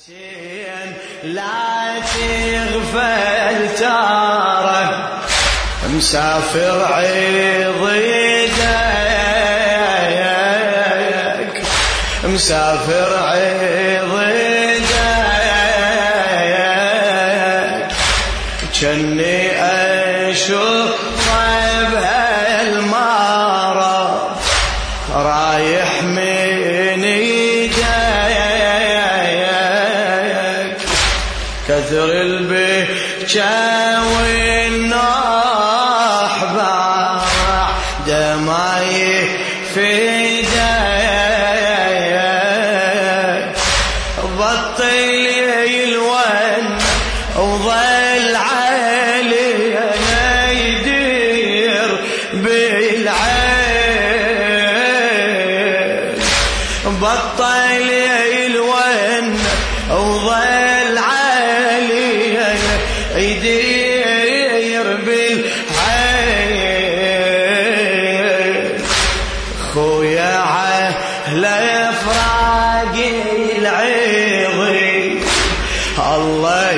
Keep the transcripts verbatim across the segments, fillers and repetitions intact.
لا تغفل ترى مسافر عضيدك، مسافر عضيدك، جني أشوف بهالمرض رايح من ايديك، كثر البكا والنوح بعد ما يفيدك، بطل يلون وظل علي يدير بالعين، بطل يلون وظل علي يدير بالعين، خويا على فراقي العظيم الله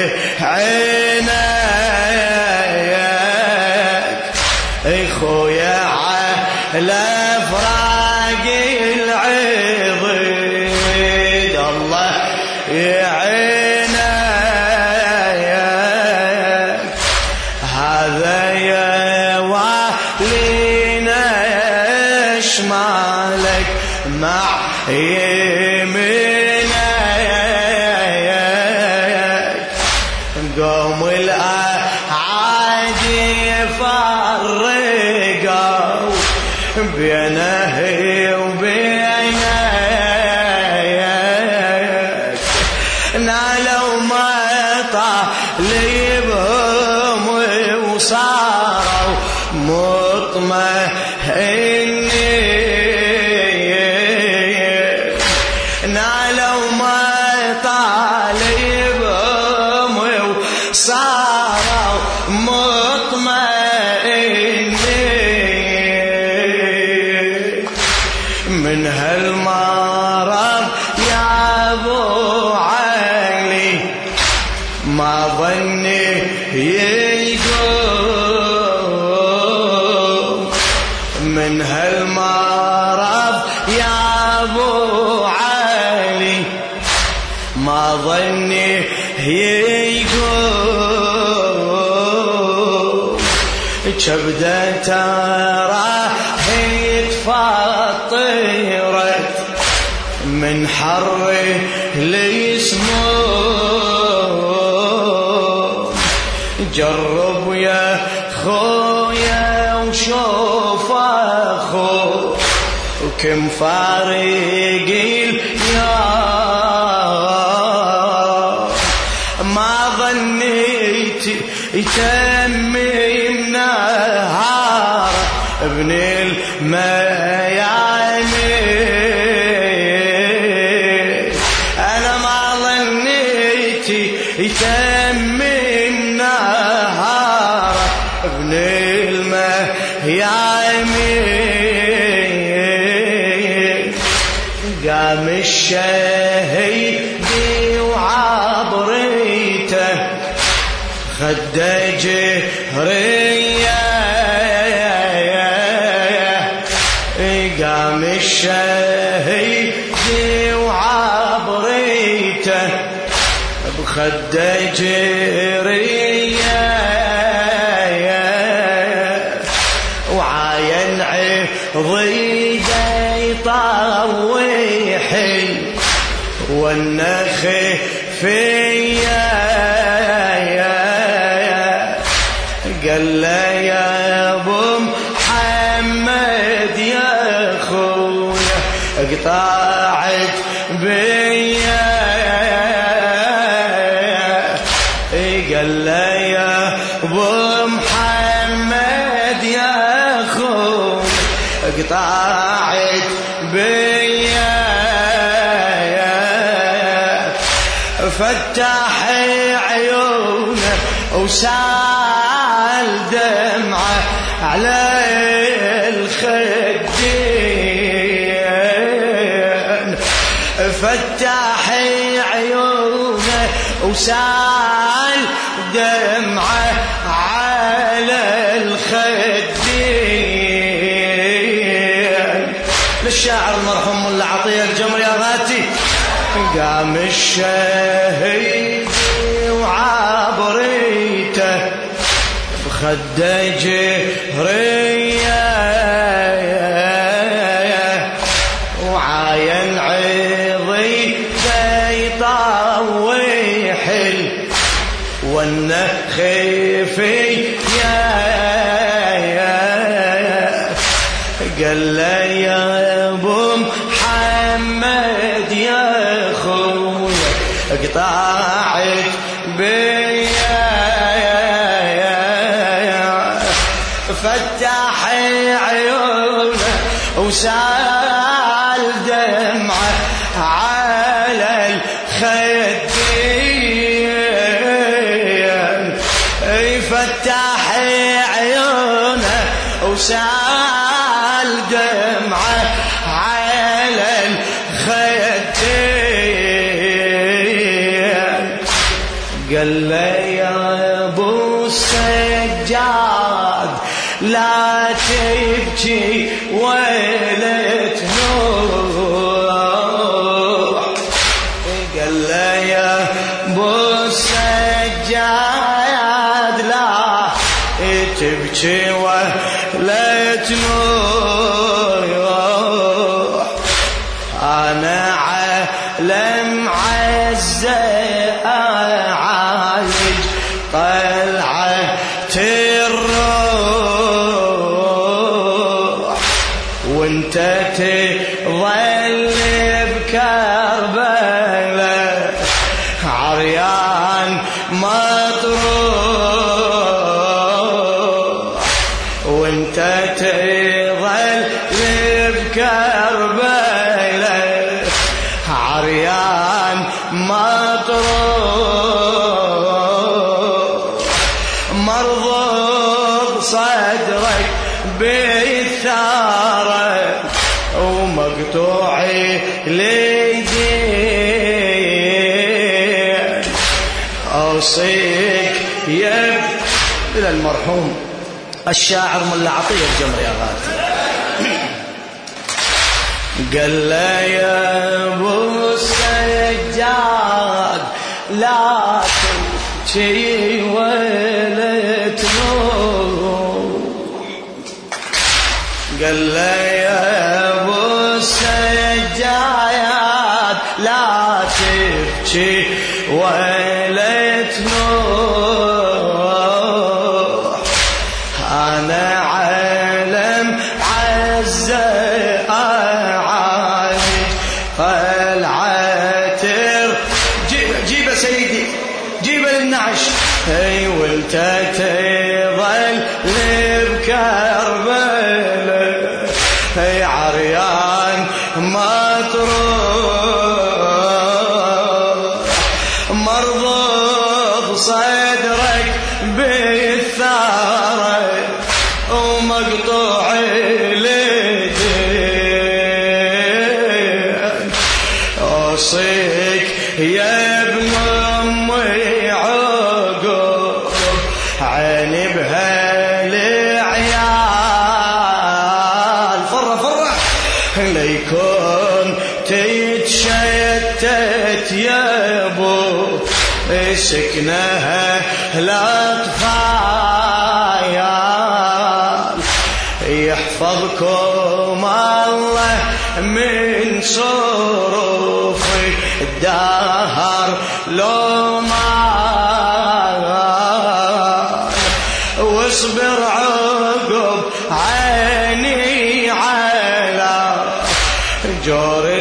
يعينك، خويا على فراقي العظيم الله يعينك، هذا يا والينا شمالك مع يمينك، قوم الأعادي فرقوا بينه وبينك، نالوا ما طالبهم وصاروا مطمئنين، نالوا ما طالبهم وصاروا مطمئنين، من هالمرض يا ابو علي ما ظني يقوم، من هالمرض يا ابو علي ما ظني يقوم، كبدة راح يتفطرت من حر السموم، جرب يا خويا وشوف اخو وكم فارق اليوم، ما ظنيت يتمم نهار ابن الميامين، انا ما ظنيت يتمم نهار ابن الميامين، قام الشهيد وعبريته خده جهريه، قام الشهيد وعبريته بخده جهريه، وعاين عضيده يطوحي والنخي فيا، قال له يا ابو محمد يا خويا اقطعت بيا، قال له يا ابو محمد يا خويا اقطعت بيا، فتح عيونه وسال دمعه على الخدين، فتح عيونه وسال دمعة على الخدين. للشاعر المرحوم ملا عطية الجمر يا غاتي. قام الشهيد وعبريته بخده جهرية وعاين عظي يطوح والنخفي قال له يا ابو محمد يا خويا قطعت بيا فتح عيونه وسال دمعه على الخدين. فتح عيونه وسال دمعه على الخدين. قال له يا ابو السجاد لا تبكي ولا تنوح. قال له يا ابو السجاد لا تبكي ولا تنوح. انا علم عزة اعالج طلعة الروح وانت تظل بكربلاء عريان مطروح. وانت تظل بكربلاء عريان مطروح. مرضوض صدرك بالثارة ومقطوعي ليدين. أوصيك يا إلى المرحوم الشاعر ملا عطية الجمر يا غاتي. قال له يا ابو السجاد لا تبكي ولا تنوح. قال له يا ابو السجاد لا تبكي ولا تنوح. انا علم عزة اعالج قلعة جيبه جيبه سيدي جيبه للنعش. اي وانت تظل بكربلاء اي عريان مطروح. مرضوض صدرك بالثارة ومقطوع اليدين. اوصيك يا ابن امي عقب عيني بهالعيال فرة فرة ليكون تتشتت يا ابو سكنها الاطفال. يحفظكم الله من صروف الدهر لو ما واصبر عقب عيني على جور